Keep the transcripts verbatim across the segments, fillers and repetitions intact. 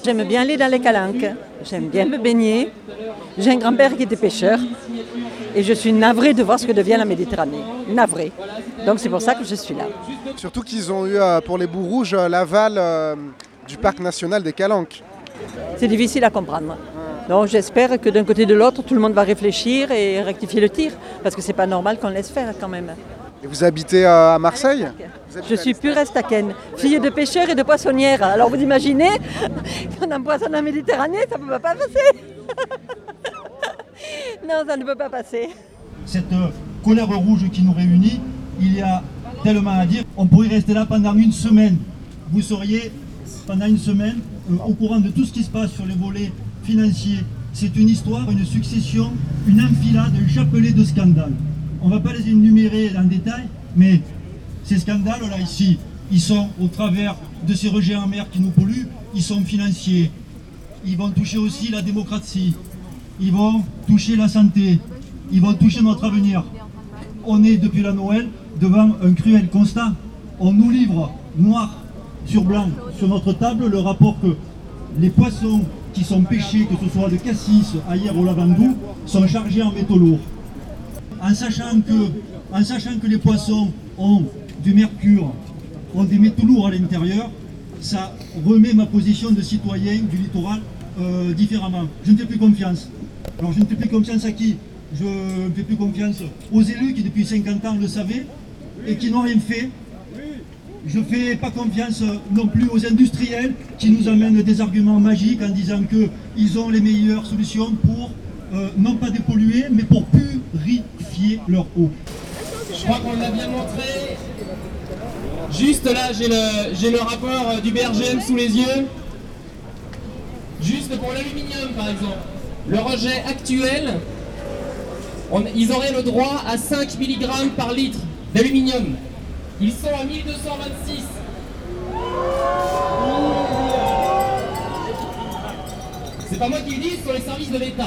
J'aime bien aller dans les calanques, j'aime bien me baigner. J'ai un grand-père qui était pêcheur et je suis navrée de voir ce que devient la Méditerranée. Navrée. Donc c'est pour ça que je suis là. Surtout qu'ils ont eu euh, pour les boues rouges euh, l'aval euh, du parc national des Calanques. C'est difficile à comprendre. Donc j'espère que d'un côté et de l'autre, tout le monde va réfléchir et rectifier le tir. Parce que c'est pas normal qu'on laisse faire quand même. Et vous habitez euh, à Marseille? Vous habitez Je suis pure estaquenne, fille de pêcheur et de poissonnière. Alors vous imaginez, qu'on empoisonne la Méditerranée, ça ne peut pas passer. Non, ça ne peut pas passer. Cette colère rouge qui nous réunit, il y a tellement à dire. On pourrait rester là pendant une semaine. Vous seriez pendant une semaine euh, au courant de tout ce qui se passe sur les volets financiers. C'est une histoire, une succession, une enfilade, un chapelet de scandales. On ne va pas les énumérer en détail, mais ces scandales-là ici, ils sont au travers de ces rejets en mer qui nous polluent, ils sont financiers. Ils vont toucher aussi la démocratie, ils vont toucher la santé, ils vont toucher notre avenir. On est depuis la Noël devant un cruel constat. On nous livre noir sur blanc sur notre table le rapport que les poissons qui sont pêchés, que ce soit de Cassis, ailleurs au Lavandou, sont chargés en métaux lourds. En sachant que, en sachant que les poissons ont du mercure, ont des métaux lourds à l'intérieur, ça remet ma position de citoyen du littoral euh, différemment. Je ne fais plus confiance. Alors je ne fais plus confiance à qui? Je ne fais plus confiance aux élus qui depuis cinquante ans le savaient et qui n'ont rien fait. Je ne fais pas confiance non plus aux industriels qui nous amènent des arguments magiques en disant qu'ils ont les meilleures solutions pour euh, non pas dépolluer, mais pour purifier leur eau. Je crois qu'on l'a bien montré. Juste là, j'ai le, j'ai le rapport du B R G M sous les yeux. Juste pour l'aluminium, par exemple. Le rejet actuel, on, ils auraient le droit à cinq milligrammes par litre d'aluminium. Ils sont à mille deux cent vingt-six. C'est pas moi qui le dis, ce sont les services de l'État.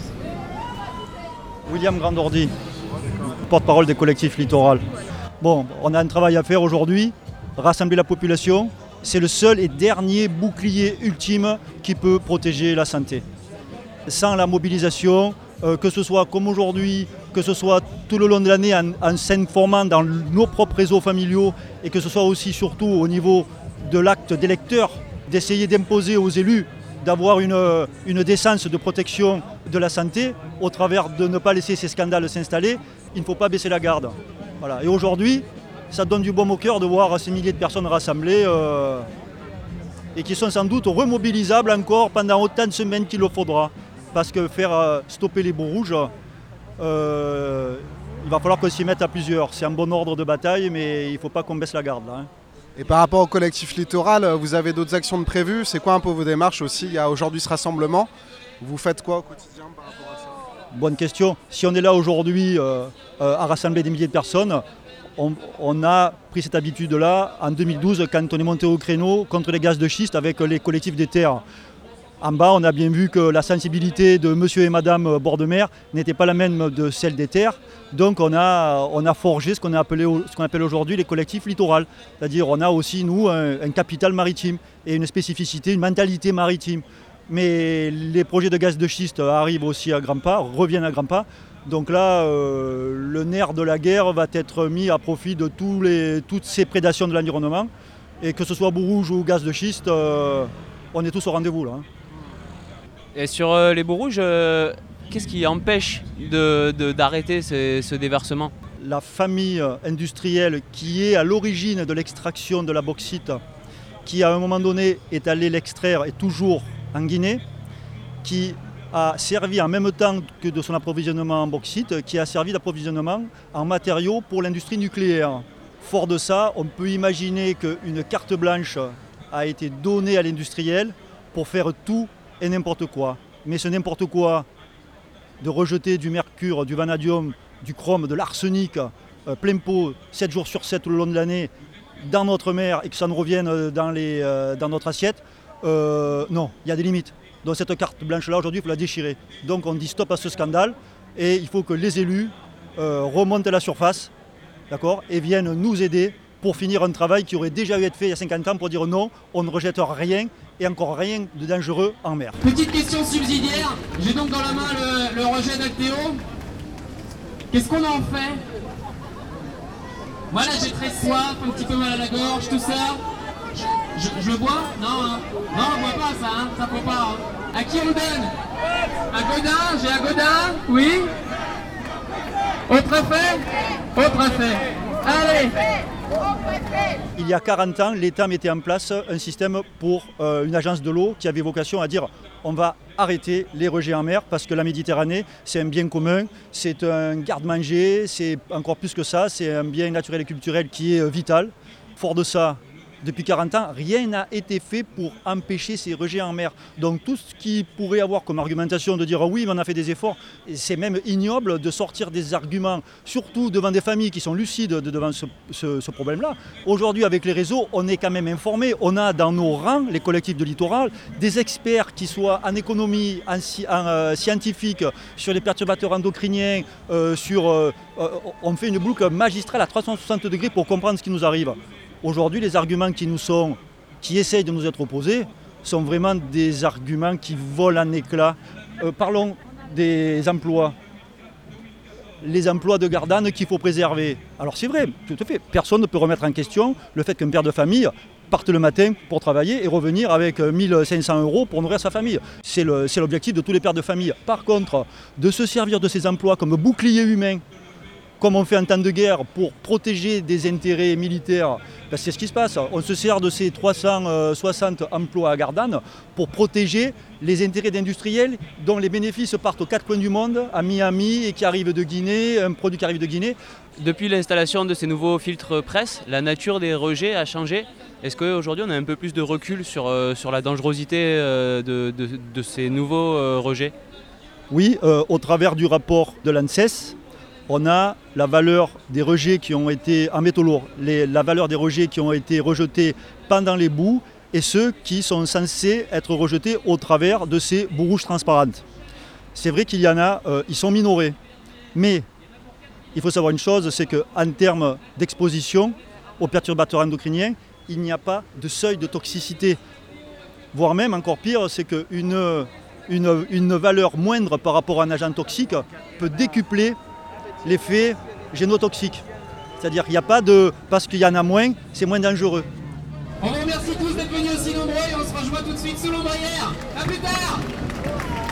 William Grandordi, porte-parole des collectifs littoral. Bon, on a un travail à faire aujourd'hui, rassembler la population. C'est le seul et dernier bouclier ultime qui peut protéger la santé. Sans la mobilisation, euh, que ce soit comme aujourd'hui, que ce soit tout le long de l'année en, en s'informant dans nos propres réseaux familiaux et que ce soit aussi surtout au niveau de l'acte d'électeur, d'essayer d'imposer aux élus d'avoir une, une décence de protection de la santé au travers de ne pas laisser ces scandales s'installer, il ne faut pas baisser la garde. Voilà. Et aujourd'hui, ça donne du baume au cœur de voir ces milliers de personnes rassemblées euh, et qui sont sans doute remobilisables encore pendant autant de semaines qu'il le faudra. Parce que faire euh, stopper les boues rouges, euh, il va falloir qu'on s'y mette à plusieurs. C'est un bon ordre de bataille, mais il ne faut pas qu'on baisse la garde. Là, hein. Et par rapport au collectif littoral, vous avez d'autres actions de prévues? C'est quoi un peu vos démarches aussi? Il y a aujourd'hui ce rassemblement. Vous faites quoi au quotidien par rapport à ça? Bonne question. Si on est là aujourd'hui euh, euh, à rassembler des milliers de personnes, on, on a pris cette habitude-là en deux mille douze quand on est monté au créneau contre les gaz de schiste avec les collectifs des terres. En bas, on a bien vu que la sensibilité de monsieur et madame bord de mer n'était pas la même de celle des terres. Donc on a, on a forgé ce qu'on a appelé, ce qu'on appelle aujourd'hui les collectifs littoraux. C'est-à-dire on a aussi, nous, un, un capital maritime et une spécificité, une mentalité maritime. Mais les projets de gaz de schiste arrivent aussi à grands pas, reviennent à grands pas. Donc là, euh, le nerf de la guerre va être mis à profit de tous les, toutes ces prédations de l'environnement. Et que ce soit boue rouge ou gaz de schiste, euh, on est tous au rendez-vous là. Hein. Et sur euh, les boues rouges, euh, qu'est-ce qui empêche de, de, d'arrêter ce, ce déversement? La famille industrielle qui est à l'origine de l'extraction de la bauxite, qui à un moment donné est allée l'extraire et toujours en Guinée, qui a servi en même temps que de son approvisionnement en bauxite, qui a servi d'approvisionnement en matériaux pour l'industrie nucléaire. Fort de ça, on peut imaginer qu'une carte blanche a été donnée à l'industriel pour faire tout et n'importe quoi. Mais ce n'importe quoi de rejeter du mercure, du vanadium, du chrome, de l'arsenic, euh, plein pot, sept jours sur sept tout le long de l'année, dans notre mer et que ça nous revienne dans, les, euh, dans notre assiette, euh, non, il y a des limites. Donc cette carte blanche-là, aujourd'hui, il faut la déchirer. Donc on dit stop à ce scandale et il faut que les élus euh, remontent à la surface, d'accord, et viennent nous aider pour finir un travail qui aurait déjà eu été fait il y a cinquante ans pour dire non, on ne rejette rien et encore rien de dangereux en mer. Petite question subsidiaire, j'ai donc dans la main le, le rejet d'Actéo. Qu'est-ce qu'on en fait? Voilà, j'ai très soif, un petit peu mal à la gorge, tout ça. Je, je, je le bois? Non, hein. Non, on boit pas ça, hein. Ça faut pas. Hein. À qui on le donne? À Godin? J'ai à Godin? Oui? Au préfet? Au préfet. Allez! Il y a quarante ans, l'État mettait en place un système pour euh, une agence de l'eau qui avait vocation à dire on va arrêter les rejets en mer parce que la Méditerranée, c'est un bien commun, c'est un garde-manger, c'est encore plus que ça, c'est un bien naturel et culturel qui est vital. Fort de ça, depuis quarante ans, rien n'a été fait pour empêcher ces rejets en mer. Donc tout ce qui pourrait avoir comme argumentation de dire oui, mais on a fait des efforts, c'est même ignoble de sortir des arguments, surtout devant des familles qui sont lucides devant ce, ce, ce problème-là. Aujourd'hui, avec les réseaux, on est quand même informé. On a dans nos rangs, les collectifs de littoral, des experts qui soient en économie, en, en euh, scientifique, sur les perturbateurs endocriniens, euh, sur, euh, euh, on fait une boucle magistrale à trois cent soixante degrés pour comprendre ce qui nous arrive. Aujourd'hui, les arguments qui nous sont, qui essayent de nous être opposés, sont vraiment des arguments qui volent en éclats. Euh, parlons des emplois. Les emplois de Gardanne qu'il faut préserver. Alors c'est vrai, tout à fait, personne ne peut remettre en question le fait qu'un père de famille parte le matin pour travailler et revenir avec mille cinq cents euros pour nourrir sa famille. C'est le, c'est l'objectif de tous les pères de famille. Par contre, de se servir de ces emplois comme bouclier humain, comme on fait en temps de guerre pour protéger des intérêts militaires, ben c'est ce qui se passe. On se sert de ces trois cent soixante emplois à Gardanne pour protéger les intérêts d'industriels dont les bénéfices partent aux quatre coins du monde, à Miami, et qui arrivent de Guinée, un produit qui arrive de Guinée. Depuis l'installation de ces nouveaux filtres presse, la nature des rejets a changé. Est-ce qu'aujourd'hui on a un peu plus de recul sur, euh, sur la dangerosité euh, de, de, de ces nouveaux euh, rejets? Oui, euh, au travers du rapport de l'ANSES, on a la valeur des rejets qui ont été en métaux lourds, les, la valeur des rejets qui ont été rejetés pendant les boues et ceux qui sont censés être rejetés au travers de ces boues rouges transparentes. C'est vrai qu'il y en a, euh, ils sont minorés, mais il faut savoir une chose, c'est qu'en termes d'exposition aux perturbateurs endocriniens, il n'y a pas de seuil de toxicité. Voire même, encore pire, c'est qu'une une, une valeur moindre par rapport à un agent toxique peut décupler l'effet génotoxique. C'est-à-dire qu'il n'y a pas de... Parce qu'il y en a moins, c'est moins dangereux. On vous remercie tous d'être venus aussi nombreux et on se rejoint tout de suite sous l'ombrière. A plus tard.